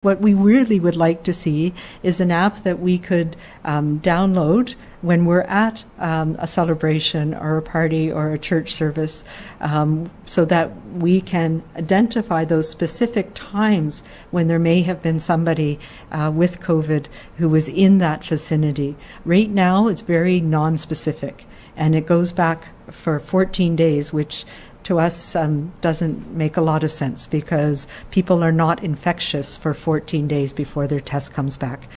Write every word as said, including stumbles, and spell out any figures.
What we really would like to see is an app that we could um, download when we're at um, a celebration or a party or a church service, um, so that we can identify those specific times when there may have been somebody uh, with COVID who was in that vicinity. Right now, it's very non-specific, and it goes back for fourteen days, which to us um, doesn't make a lot of sense because people are not infectious for fourteen days before their test comes back.